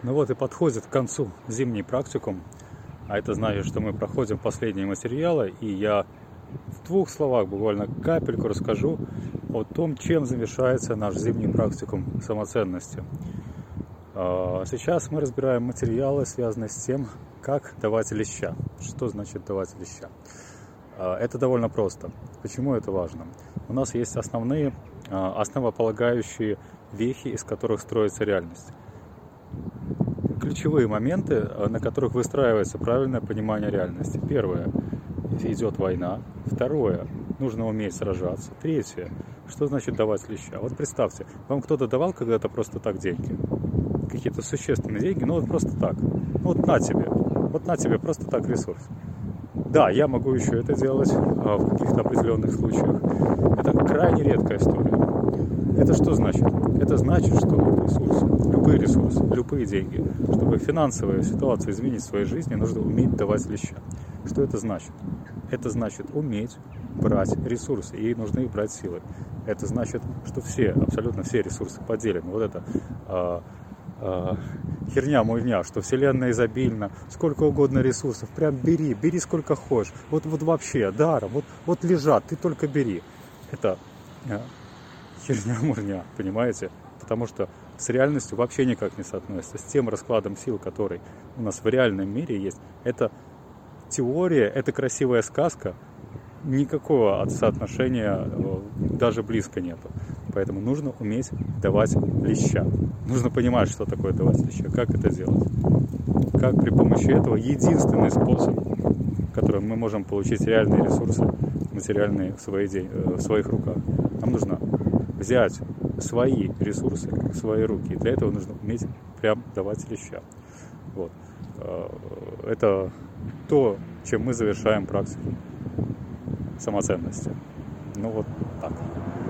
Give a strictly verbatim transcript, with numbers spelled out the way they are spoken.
Ну вот и подходит к концу зимний практикум, а это значит, что мы проходим последние материалы, и я в двух словах, буквально капельку расскажу о том, чем завершается наш зимний практикум самоценности. Сейчас мы разбираем материалы, связанные с тем, как давать леща. Что значит давать леща? Это довольно просто. Почему это важно? У нас есть основные, основополагающие вехи, из которых строится реальность. Ключевые моменты, на которых выстраивается правильное понимание реальности. Первое – идет война. Второе – нужно уметь сражаться. Третье – что значит давать леща? Вот представьте, вам кто-то давал когда-то просто так деньги? Какие-то существенные деньги, ну вот просто так. Ну вот на тебе, вот на тебе просто так ресурс. Да, я могу еще это делать а, в каких-то определенных случаях. Это крайне редкая история. Это что значит? Это значит, что ресурсы, любые ресурсы, любые деньги, чтобы финансовую ситуацию изменить в своей жизни, нужно уметь давать леща. Что это значит? Это значит уметь брать ресурсы, и нужно их брать силой. Это значит, что все, абсолютно все ресурсы поделены. Вот это а, а, херня-муйня, что вселенная изобильна, сколько угодно ресурсов, прям бери, бери сколько хочешь. Вот, вот вообще, даром, вот, вот лежат, ты только бери. Это а, херня-мурня, понимаете? Потому что с реальностью вообще никак не соотносится. С тем раскладом сил, который у нас в реальном мире есть, это теория, это красивая сказка, никакого соотношения даже близко нету. Поэтому нужно уметь давать леща. Нужно понимать, что такое давать леща, как это делать. Как при помощи этого единственный способ, которым мы можем получить реальные ресурсы, материальные в, свои день, в своих руках. Нам нужно взять свои ресурсы в свои руки. И для этого нужно уметь прям давать леща. Вот. Это то, чем мы завершаем практику самоценности. Ну вот так.